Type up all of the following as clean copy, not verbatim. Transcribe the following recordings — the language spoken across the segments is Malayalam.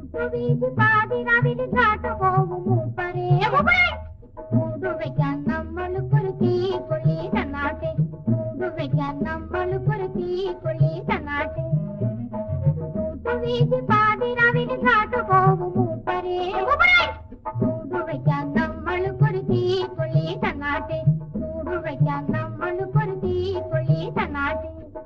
വീശി പാതിരാവിന് കാട്ടുപോകും മൂപ്പരേ. കൂടുവയ്ക്കാൻ നമ്മൾക്കൊരു തീക്കൊള്ളി തന്നാട്ടെ, കൂടുവയ്ക്കാൻ നമ്മൾക്കൊരു തീക്കൊള്ളി തന്നാട്ടെ. കൂട്ടുവീശി പാതിരാവിന് കാട്ടുപോകും മൂപ്പരേ. കൂടുവയ്ക്കാൻ നമ്മൾക്കൊരു തീക്കൊള്ളി തന്നാട്ടെ, കൂടുവയ്ക്കാൻ നമ്മൾക്കൊരു തീക്കൊള്ളി തന്നാട്ടെ.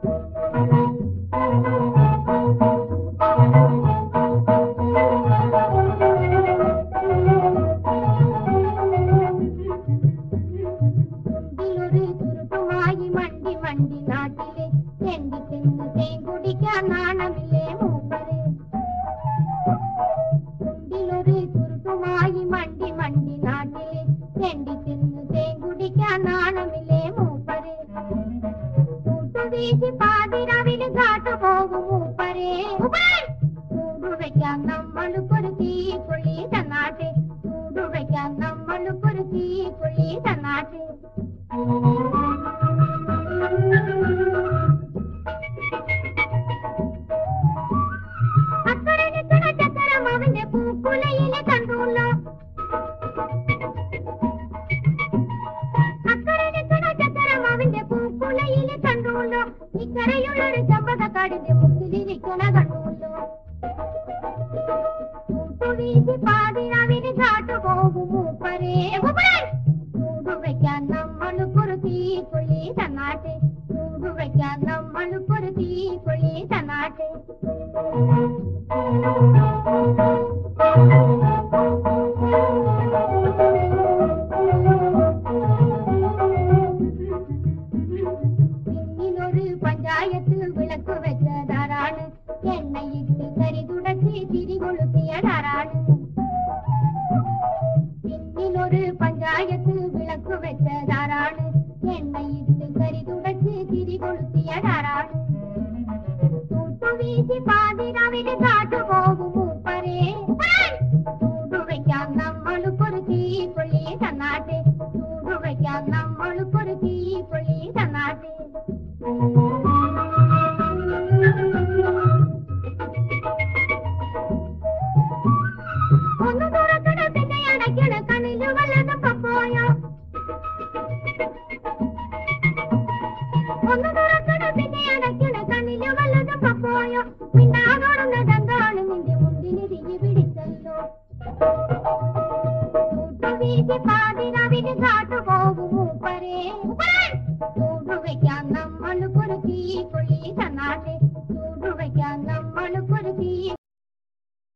മണ്ടി നാട്ടിലെ ചെണ്ടി തിന്ന് തേൻ കുടിക്കാൻ നാണമില്ലേ മൂപ്പരെ. കുണ്ടിലൊരു ചുരുട്ടുമായി മണ്ടി മണ്ടി നാട്ടിലെ ചെണ്ടി തിന്ന് തേൻ കുടിക്കാൻ നാണമില്ലേ മൂപ്പരെ. കൂട്ടുവീശി പാതിരാവിന് കാട്ടുപോകും മൂപ്പരെ. കൂടുവയ്ക്കാൻ നമ്മൾക്കൊരു തീക്കൊള്ളി തന്നാട്ടെ, കൂടുവയ്ക്കാൻ നമ്മൾക്കൊരു തീക്കൊള്ളി തന്നാട്ടെ. അക്കരെ നിൽക്കണ ചക്കരം അവന്റെ പൂക്കുലയിലെ കണ്ടുള്ളോ, അക്കരെ നിൽക്കണ ചക്കരം അവന്റെ പൂക്കുലയിലെ കണ്ടുള്ളോ, ഇക്കരയുള്ളൊരു ചമ്പകക്കാടിന്റെ മുക്കിലിരിക്കണ കണ്ടുള്ളോ. കൂട്ടുവീശി പാതിരാവിന് കാട്ടുപോകും മൂപ്പരേ. കൂടുവയ്ക്കാൻ നമ്മൾക്കൊരു തീക്കൊള്ളി തന്നാട്ടെ, കൂടുവയ്ക്കാൻ നമ്മൾക്കൊരു തീക്കൊള്ളി തന്നാട്ടെ. പിന്നിലൊരു പഞ്ചായത്ത് വിളക്ക് വെച്ചതാരാണ്, എണ്ണയിട്ട് കരി തുടച്ച് തിരി കൊളുത്തിയതാരാണ്. പിന്നിലൊരു പഞ്ചായത്ത് വിളക്ക് വെച്ചതാരാണ്, എണ്ണയിട്ട് കരി തുടച്ച് തിരി കൊളുത്തിയതാരാണ്. കൂട്ടുവീശി പാതിരാവിന് കാട്ടുപോകും മൂപ്പരേ. കൂടുവയ്ക്കാൻ നമ്മൾക്കൊരു തീക്കൊള്ളി തന്നാട്ടെ, കൂടുവയ്ക്കാൻ നമ്മൾക്കൊരു തീക്കൊള്ളി തന്നാട്ടെ. ഒന്ന് തുറക്കണ പിന്നെ അടയ്ക്കണ കണ്ണില് വല്ലതൊക്കെ പോയോ, ഒന്ന് തുറക്കണ പിന്നെ അടയ്ക്കണ കണ്ണില് വല്ലതൊക്കെ പോയോ. മിണ്ടാകോടുന്നതെന്താണ് നിന്റെ മുണ്ടിന് തിരി പിടിച്ചല്ലോ. കൂട്ടുവീശി പാതിരാ